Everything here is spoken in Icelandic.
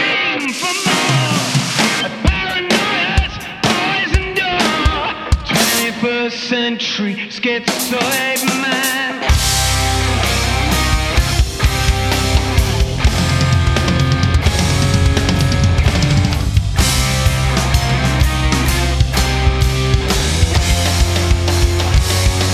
for more. Paranoia's poison door. 21st century schizoid man.